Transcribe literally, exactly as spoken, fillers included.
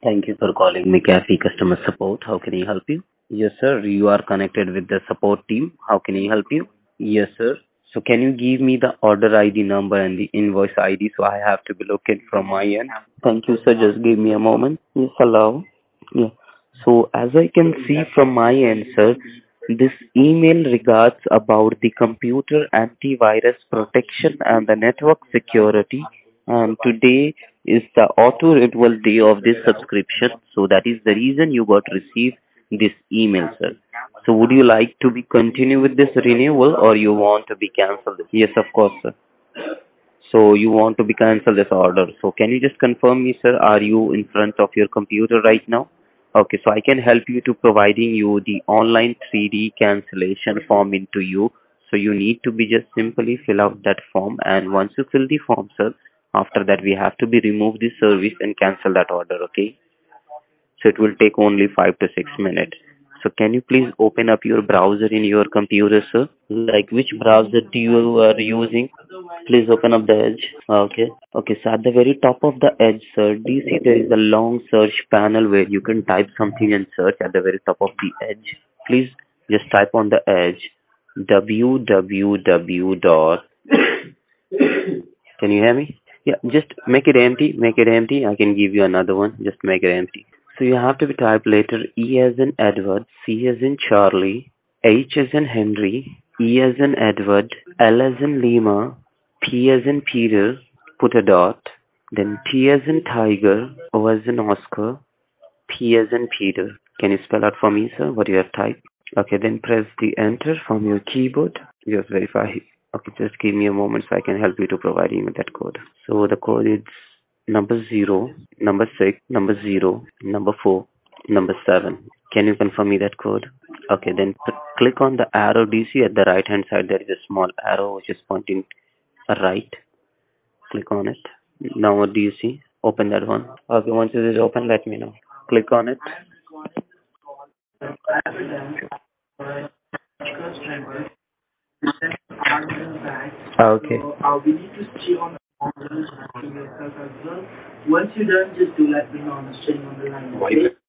Thank you for calling McAfee Customer Support. How can I help you? Yes, sir. You are connected with the support team. How can I help you? Yes, sir. So can you give me the order I D number and the invoice I D so I have to be looking from my end? Thank you, sir. Just give me a moment. Yes, allow. Yeah. So as I can see from my end, sir, this email regards about the computer antivirus protection and the network security. And today is the auto renewal day of this subscription. So that is the reason you got received this email, sir. So would you like to be continue with this renewal or you want to be cancelled? Yes, of course, sir. So you want to be cancel this order. So can you just confirm me, sir, are you in front of your computer right now? Okay, so I can help you to providing you the online three D cancellation form into you. So you need to be just simply fill out that form, and once you fill the form, sir, after that we have to be remove the service and cancel that order, okay? So it will take only five to six minutes. So can you please open up your browser in your computer, sir? Like which browser do you are using? Please open up the Edge. Okay. Okay, so at the very top of the Edge, sir, do you see there is a long search panel where you can type something and search at the very top of the Edge? Please just type on the Edge www dot. Can you hear me? Yeah, just make it empty. Make it empty. I can give you another one. Just make it empty. So you have to be type later E as in Edward, C as in Charlie, H as in Henry, E as in Edward, L as in Lima, P as in Peter, put a dot, then T as in Tiger, O as in Oscar, P as in Peter. Can you spell out for me, sir, what you have typed? Okay, then press the enter from your keyboard. Just verify. Okay, just give me a moment so I can help you to provide you with that code. So the code is number zero, number six, number zero, number four, number seven. Can you confirm me that code? Okay, then p- click on the arrow. Do you see at the right hand side there is a small arrow which is pointing right? Click on it. Now what do you see? Open that one. Okay, once it is open, let me know. Click on it. Okay. Uh, we need to stay on the yourself as well. Once you're done, just do let me know. I'm staying on the line. Okay?